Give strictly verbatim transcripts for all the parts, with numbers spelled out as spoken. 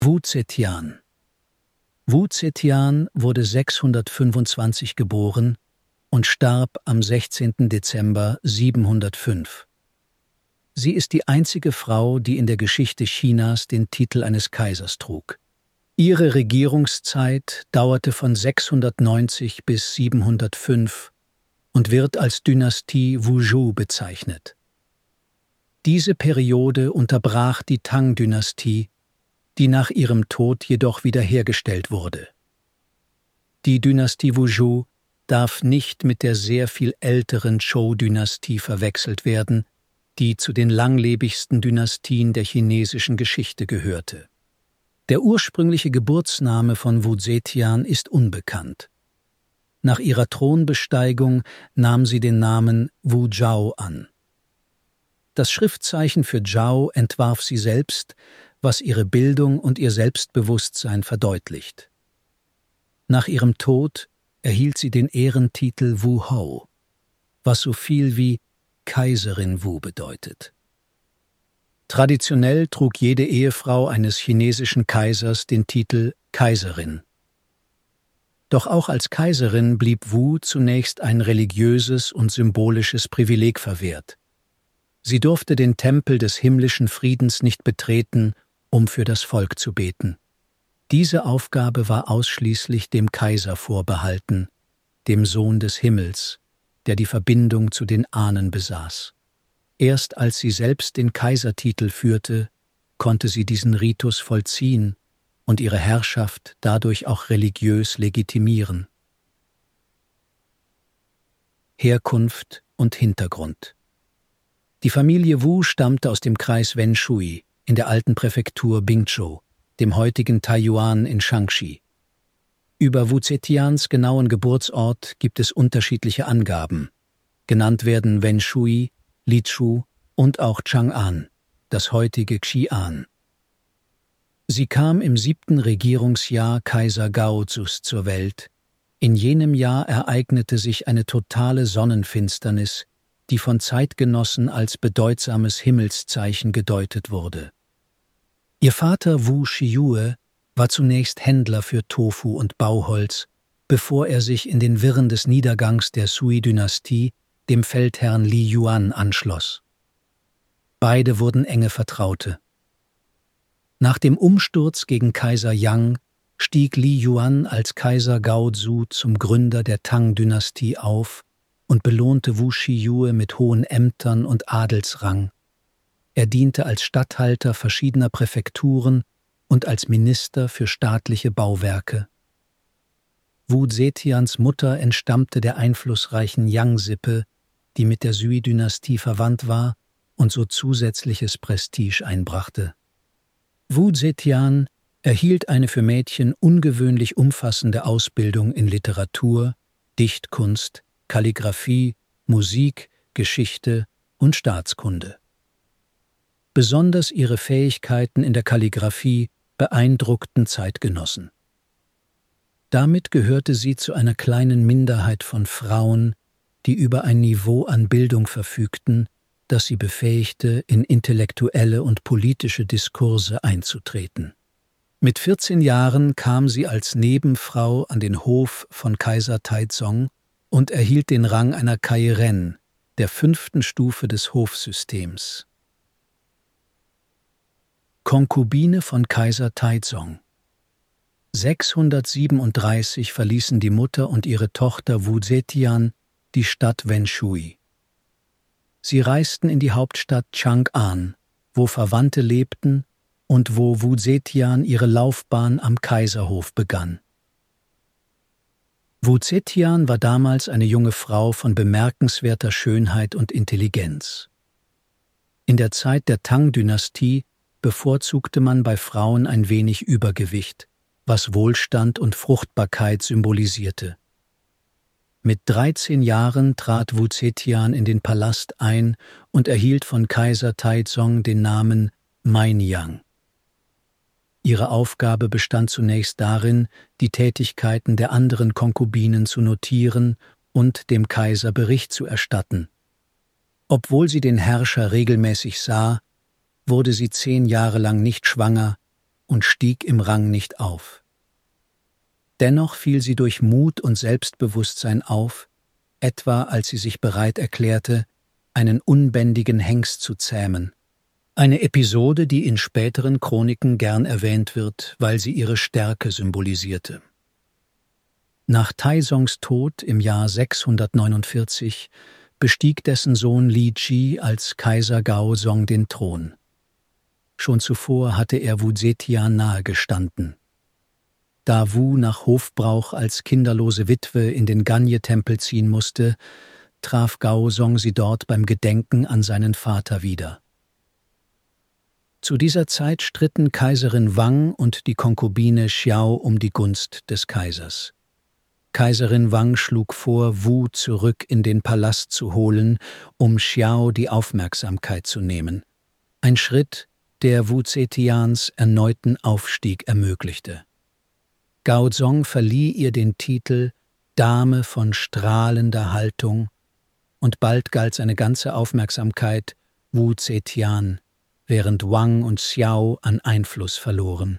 Wu Zetian. Wu Zetian wurde sechshundertfünfundzwanzig geboren und starb am sechzehnten Dezember siebenhundertfünf. Sie ist die einzige Frau, die in der Geschichte Chinas den Titel eines Kaisers trug. Ihre Regierungszeit dauerte von sechshundertneunzig bis siebenhundertfünf und wird als Dynastie Wuzhou bezeichnet. Diese Periode unterbrach die Tang-Dynastie, die nach ihrem Tod jedoch wiederhergestellt wurde. Die Dynastie Wuzhou darf nicht mit der sehr viel älteren Zhou-Dynastie verwechselt werden, die zu den langlebigsten Dynastien der chinesischen Geschichte gehörte. Der ursprüngliche Geburtsname von Wu Zetian ist unbekannt. Nach ihrer Thronbesteigung nahm sie den Namen Wu Zhao an. Das Schriftzeichen für Zhao entwarf sie selbst, was ihre Bildung und ihr Selbstbewusstsein verdeutlicht. Nach ihrem Tod erhielt sie den Ehrentitel Wu Hou, was so viel wie Kaiserin Wu bedeutet. Traditionell trug jede Ehefrau eines chinesischen Kaisers den Titel Kaiserin. Doch auch als Kaiserin blieb Wu zunächst ein religiöses und symbolisches Privileg verwehrt. Sie durfte den Tempel des himmlischen Friedens nicht betreten, um für das Volk zu beten. Diese Aufgabe war ausschließlich dem Kaiser vorbehalten, dem Sohn des Himmels, der die Verbindung zu den Ahnen besaß. Erst als sie selbst den Kaisertitel führte, konnte sie diesen Ritus vollziehen und ihre Herrschaft dadurch auch religiös legitimieren. Herkunft und Hintergrund. Die Familie Wu stammte aus dem Kreis Wenshui in der alten Präfektur Bingzhou, dem heutigen Taiyuan in Shaanxi. Über Wu Zetians genauen Geburtsort gibt es unterschiedliche Angaben. Genannt werden Wenshui, Lizhu und auch Chang'an, das heutige Xi'an. Sie kam im siebten Regierungsjahr Kaiser Gaozus zur Welt. In jenem Jahr ereignete sich eine totale Sonnenfinsternis, die von Zeitgenossen als bedeutsames Himmelszeichen gedeutet wurde. Ihr Vater Wu Shiyue war zunächst Händler für Tofu und Bauholz, bevor er sich in den Wirren des Niedergangs der Sui-Dynastie dem Feldherrn Li Yuan anschloss. Beide wurden enge Vertraute. Nach dem Umsturz gegen Kaiser Yang stieg Li Yuan als Kaiser Gaozu zum Gründer der Tang-Dynastie auf und belohnte Wu Shiyue mit hohen Ämtern und Adelsrang. Er diente als Statthalter verschiedener Präfekturen und als Minister für staatliche Bauwerke. Wu Zetians Mutter entstammte der einflussreichen Yang-Sippe, die mit der Sui-Dynastie verwandt war und so zusätzliches Prestige einbrachte. Wu Zetian erhielt eine für Mädchen ungewöhnlich umfassende Ausbildung in Literatur, Dichtkunst, Kalligraphie, Musik, Geschichte und Staatskunde. Besonders ihre Fähigkeiten in der Kalligraphie beeindruckten Zeitgenossen. Damit gehörte sie zu einer kleinen Minderheit von Frauen, die über ein Niveau an Bildung verfügten, das sie befähigte, in intellektuelle und politische Diskurse einzutreten. Mit vierzehn Jahren kam sie als Nebenfrau an den Hof von Kaiser Taizong und erhielt den Rang einer Kairen, der fünften Stufe des Hofsystems. Konkubine von Kaiser Taizong. sechshundertsiebenunddreißig verließen die Mutter und ihre Tochter Wu Zetian die Stadt Wenshui. Sie reisten in die Hauptstadt Chang'an, wo Verwandte lebten und wo Wu Zetian ihre Laufbahn am Kaiserhof begann. Wu Zetian war damals eine junge Frau von bemerkenswerter Schönheit und Intelligenz. In der Zeit der Tang-Dynastie bevorzugte man bei Frauen ein wenig Übergewicht, was Wohlstand und Fruchtbarkeit symbolisierte. Mit dreizehn Jahren trat Wu Zetian in den Palast ein und erhielt von Kaiser Taizong den Namen Mainyang. Ihre Aufgabe bestand zunächst darin, die Tätigkeiten der anderen Konkubinen zu notieren und dem Kaiser Bericht zu erstatten. Obwohl sie den Herrscher regelmäßig sah, wurde sie zehn Jahre lang nicht schwanger und stieg im Rang nicht auf. Dennoch fiel sie durch Mut und Selbstbewusstsein auf, etwa als sie sich bereit erklärte, einen unbändigen Hengst zu zähmen. Eine Episode, die in späteren Chroniken gern erwähnt wird, weil sie ihre Stärke symbolisierte. Nach Taizongs Tod im Jahr sechshundertneunundvierzig bestieg dessen Sohn Li Ji als Kaiser Gaozong den Thron. Schon zuvor hatte er Wu Zetian nahegestanden. Da Wu nach Hofbrauch als kinderlose Witwe in den Ganye-Tempel ziehen musste, traf Gaozong sie dort beim Gedenken an seinen Vater wieder. Zu dieser Zeit stritten Kaiserin Wang und die Konkubine Xiao um die Gunst des Kaisers. Kaiserin Wang schlug vor, Wu zurück in den Palast zu holen, um Xiao die Aufmerksamkeit zu nehmen. Ein Schritt, der Wu Zetians erneuten Aufstieg ermöglichte. Gaozong verlieh ihr den Titel Dame von strahlender Haltung und bald galt seine ganze Aufmerksamkeit Wu Zetian, während Wang und Xiao an Einfluss verloren.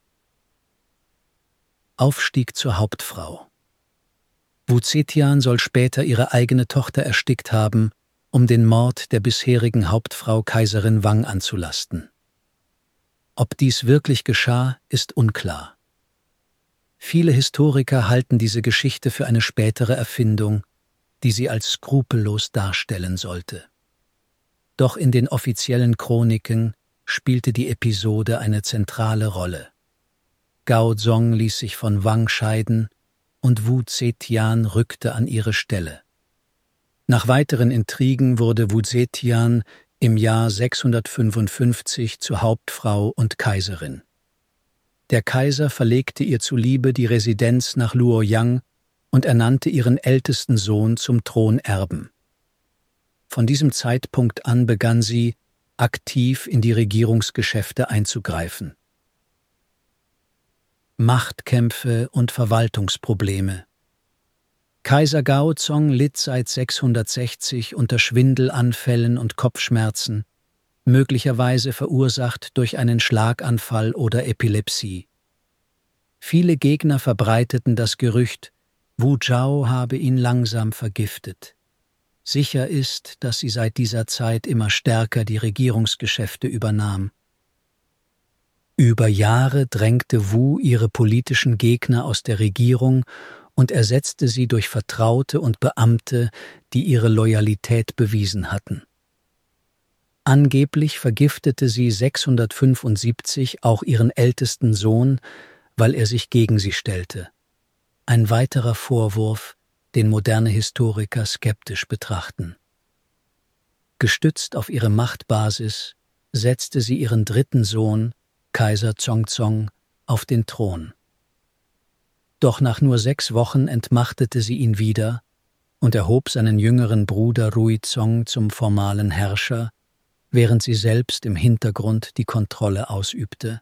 Aufstieg zur Hauptfrau. Wu Zetian soll später ihre eigene Tochter erstickt haben, um den Mord der bisherigen Hauptfrau Kaiserin Wang anzulasten. Ob dies wirklich geschah, ist unklar. Viele Historiker halten diese Geschichte für eine spätere Erfindung, die sie als skrupellos darstellen sollte. Doch in den offiziellen Chroniken spielte die Episode eine zentrale Rolle. Gaozong ließ sich von Wang scheiden und Wu Zetian rückte an ihre Stelle. Nach weiteren Intrigen wurde Wu Zetian im Jahr sechshundertfünfundfünfzig zur Hauptfrau und Kaiserin. Der Kaiser verlegte ihr zuliebe die Residenz nach Luoyang und ernannte ihren ältesten Sohn zum Thronerben. Von diesem Zeitpunkt an begann sie, aktiv in die Regierungsgeschäfte einzugreifen. Machtkämpfe und Verwaltungsprobleme. Kaiser Gaozong litt seit sechshundertsechzig unter Schwindelanfällen und Kopfschmerzen, möglicherweise verursacht durch einen Schlaganfall oder Epilepsie. Viele Gegner verbreiteten das Gerücht, Wu Zhao habe ihn langsam vergiftet. Sicher ist, dass sie seit dieser Zeit immer stärker die Regierungsgeschäfte übernahm. Über Jahre drängte Wu ihre politischen Gegner aus der Regierung und ersetzte sie durch Vertraute und Beamte, die ihre Loyalität bewiesen hatten. Angeblich vergiftete sie sechshundertfünfundsiebzig auch ihren ältesten Sohn, weil er sich gegen sie stellte. Ein weiterer Vorwurf, den moderne Historiker skeptisch betrachten. Gestützt auf ihre Machtbasis setzte sie ihren dritten Sohn, Kaiser Zongzong, auf den Thron. Doch nach nur sechs Wochen entmachtete sie ihn wieder und erhob seinen jüngeren Bruder Ruizong zum formalen Herrscher, während sie selbst im Hintergrund die Kontrolle ausübte.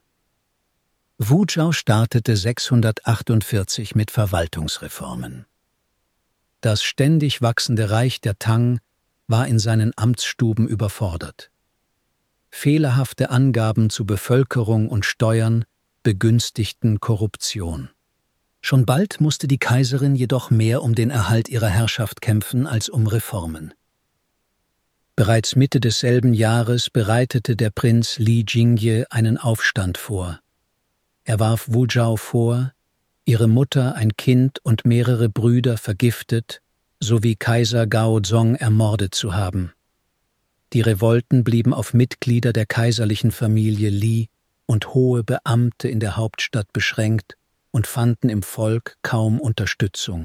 Wu Zhao startete sechshundertachtundvierzig mit Verwaltungsreformen. Das ständig wachsende Reich der Tang war in seinen Amtsstuben überfordert. Fehlerhafte Angaben zu Bevölkerung und Steuern begünstigten Korruption. Schon bald musste die Kaiserin jedoch mehr um den Erhalt ihrer Herrschaft kämpfen als um Reformen. Bereits Mitte desselben Jahres bereitete der Prinz Li Jingye einen Aufstand vor. Er warf Wu Zhao vor, ihre Mutter, ein Kind und mehrere Brüder vergiftet sowie Kaiser Gaozong ermordet zu haben. Die Revolten blieben auf Mitglieder der kaiserlichen Familie Li und hohe Beamte in der Hauptstadt beschränkt und fanden im Volk kaum Unterstützung.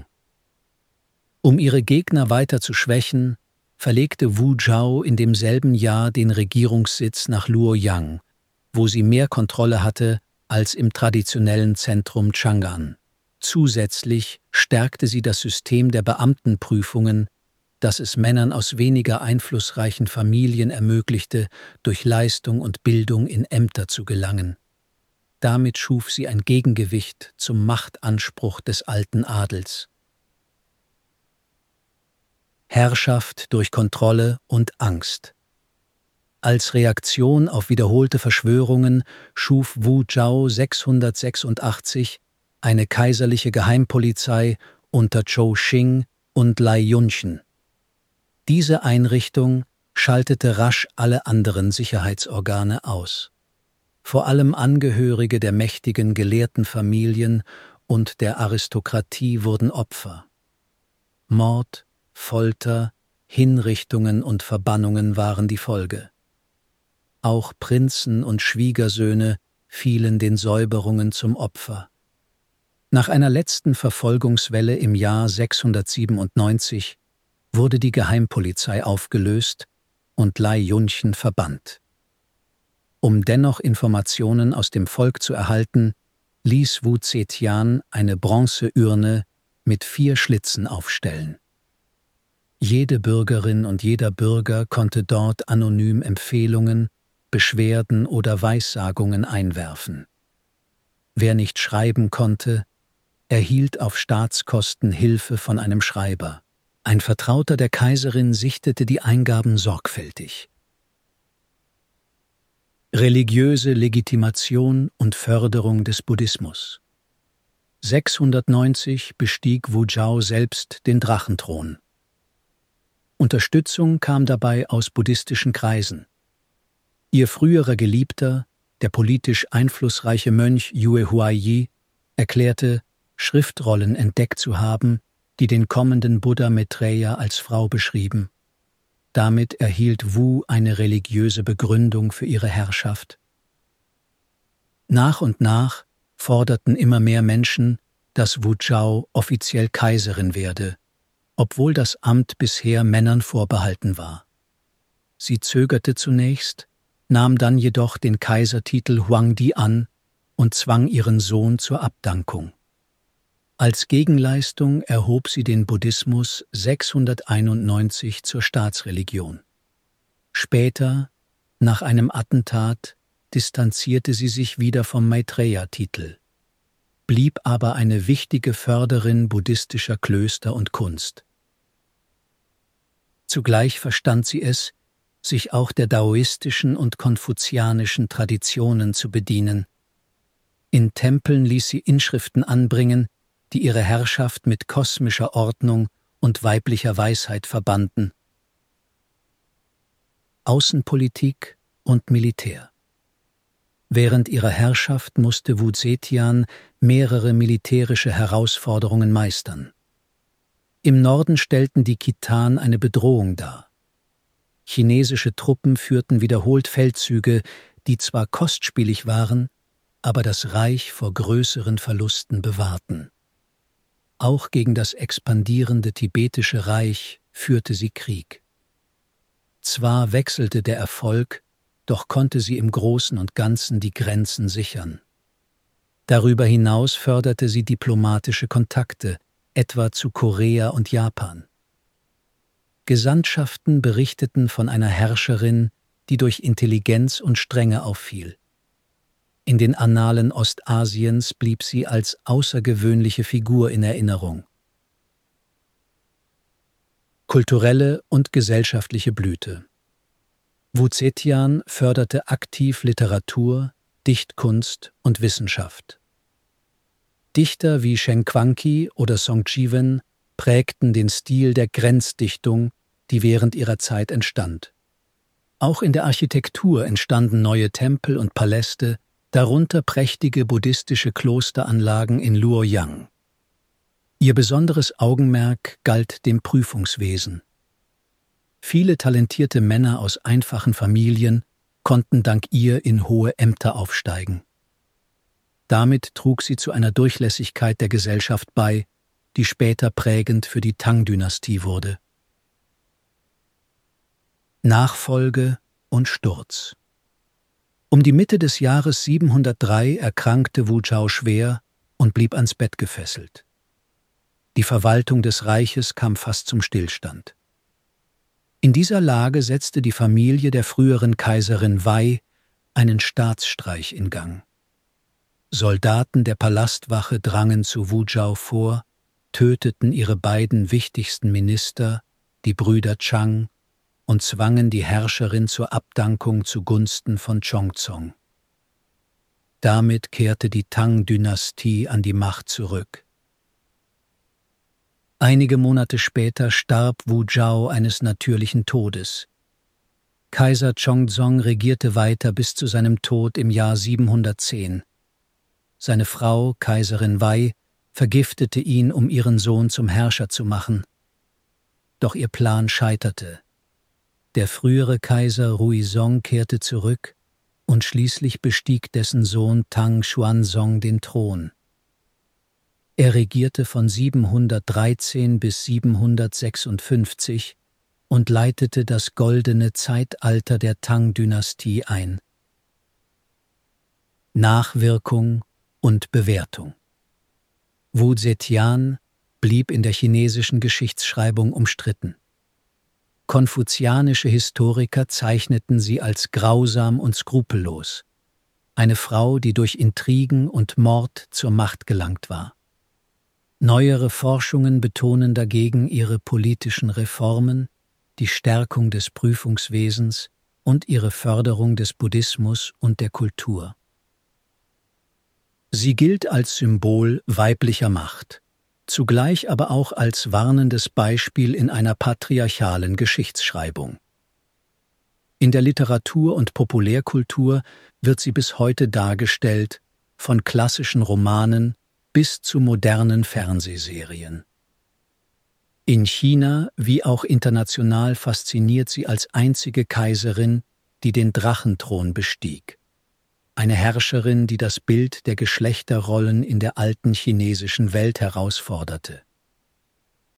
Um ihre Gegner weiter zu schwächen, verlegte Wu Zhao in demselben Jahr den Regierungssitz nach Luoyang, wo sie mehr Kontrolle hatte als im traditionellen Zentrum Chang'an. Zusätzlich stärkte sie das System der Beamtenprüfungen, das es Männern aus weniger einflussreichen Familien ermöglichte, durch Leistung und Bildung in Ämter zu gelangen. Damit schuf sie ein Gegengewicht zum Machtanspruch des alten Adels. Herrschaft durch Kontrolle und Angst. Als Reaktion auf wiederholte Verschwörungen schuf Wu Zhao sechshundertsechsundachtzig eine kaiserliche Geheimpolizei unter Zhou Xing und Lai Yunchen. Diese Einrichtung schaltete rasch alle anderen Sicherheitsorgane aus. Vor allem Angehörige der mächtigen gelehrten Familien und der Aristokratie wurden Opfer. Mord, Folter, Hinrichtungen und Verbannungen waren die Folge. Auch Prinzen und Schwiegersöhne fielen den Säuberungen zum Opfer. Nach einer letzten Verfolgungswelle im Jahr sechshundertsiebenundneunzig wurde die Geheimpolizei aufgelöst und Lai Yunchen verbannt. Um dennoch Informationen aus dem Volk zu erhalten, ließ Wu Zetian eine Bronzeurne mit vier Schlitzen aufstellen. Jede Bürgerin und jeder Bürger konnte dort anonym Empfehlungen, Beschwerden oder Weissagungen einwerfen. Wer nicht schreiben konnte, erhielt auf Staatskosten Hilfe von einem Schreiber. Ein Vertrauter der Kaiserin sichtete die Eingaben sorgfältig. Religiöse Legitimation und Förderung des Buddhismus. sechshundertneunzig bestieg Wu Zhao selbst den Drachenthron. Unterstützung kam dabei aus buddhistischen Kreisen. Ihr früherer Geliebter, der politisch einflussreiche Mönch Yue Huaiyi, erklärte, Schriftrollen entdeckt zu haben, die den kommenden Buddha Maitreya als Frau beschrieben. Damit erhielt Wu eine religiöse Begründung für ihre Herrschaft. Nach und nach forderten immer mehr Menschen, dass Wu Zhao offiziell Kaiserin werde, obwohl das Amt bisher Männern vorbehalten war. Sie zögerte zunächst, nahm dann jedoch den Kaisertitel Huangdi an und zwang ihren Sohn zur Abdankung. Als Gegenleistung erhob sie den Buddhismus sechshunderteinundneunzig zur Staatsreligion. Später, nach einem Attentat, distanzierte sie sich wieder vom Maitreya-Titel, blieb aber eine wichtige Förderin buddhistischer Klöster und Kunst. Zugleich verstand sie es, sich auch der daoistischen und konfuzianischen Traditionen zu bedienen. In Tempeln ließ sie Inschriften anbringen, die ihre Herrschaft mit kosmischer Ordnung und weiblicher Weisheit verbanden. Außenpolitik und Militär. Während ihrer Herrschaft musste Wu Zetian mehrere militärische Herausforderungen meistern. Im Norden stellten die Khitan eine Bedrohung dar. Chinesische Truppen führten wiederholt Feldzüge, die zwar kostspielig waren, aber das Reich vor größeren Verlusten bewahrten. Auch gegen das expandierende tibetische Reich führte sie Krieg. Zwar wechselte der Erfolg, doch konnte sie im Großen und Ganzen die Grenzen sichern. Darüber hinaus förderte sie diplomatische Kontakte, etwa zu Korea und Japan. Gesandtschaften berichteten von einer Herrscherin, die durch Intelligenz und Strenge auffiel. In den Annalen Ostasiens blieb sie als außergewöhnliche Figur in Erinnerung. Kulturelle und gesellschaftliche Blüte. Wu Zetian förderte aktiv Literatur, Dichtkunst und Wissenschaft. Dichter wie Shen Quanqi oder Song Chi-wen prägten den Stil der Grenzdichtung, die während ihrer Zeit entstand. Auch in der Architektur entstanden neue Tempel und Paläste, darunter prächtige buddhistische Klosteranlagen in Luoyang. Ihr besonderes Augenmerk galt dem Prüfungswesen. Viele talentierte Männer aus einfachen Familien konnten dank ihr in hohe Ämter aufsteigen. Damit trug sie zu einer Durchlässigkeit der Gesellschaft bei, die später prägend für die Tang-Dynastie wurde. Nachfolge und Sturz. Um die Mitte des Jahres siebenhundertdrei erkrankte Wu Zhao schwer und blieb ans Bett gefesselt. Die Verwaltung des Reiches kam fast zum Stillstand. In dieser Lage setzte die Familie der früheren Kaiserin Wei einen Staatsstreich in Gang. Soldaten der Palastwache drangen zu Wu Zhao vor, töteten ihre beiden wichtigsten Minister, die Brüder Chang, und zwangen die Herrscherin zur Abdankung zugunsten von Chongzong. Damit kehrte die Tang-Dynastie an die Macht zurück. Einige Monate später starb Wu Zhao eines natürlichen Todes. Kaiser Chongzong regierte weiter bis zu seinem Tod im Jahr siebenhundertzehn. Seine Frau, Kaiserin Wei, vergiftete ihn, um ihren Sohn zum Herrscher zu machen. Doch ihr Plan scheiterte. Der frühere Kaiser Ruizong kehrte zurück und schließlich bestieg dessen Sohn Tang Xuanzong den Thron. Er regierte von siebenhundertdreizehn bis siebenhundertsechsundfünfzig und leitete das goldene Zeitalter der Tang-Dynastie ein. Nachwirkung und Bewertung. Wu Zetian blieb in der chinesischen Geschichtsschreibung umstritten. Konfuzianische Historiker zeichneten sie als grausam und skrupellos, eine Frau, die durch Intrigen und Mord zur Macht gelangt war. Neuere Forschungen betonen dagegen ihre politischen Reformen, die Stärkung des Prüfungswesens und ihre Förderung des Buddhismus und der Kultur. Sie gilt als Symbol weiblicher Macht, zugleich aber auch als warnendes Beispiel in einer patriarchalen Geschichtsschreibung. In der Literatur und Populärkultur wird sie bis heute dargestellt, von klassischen Romanen bis zu modernen Fernsehserien. In China wie auch international fasziniert sie als einzige Kaiserin, die den Drachenthron bestieg. Eine Herrscherin, die das Bild der Geschlechterrollen in der alten chinesischen Welt herausforderte.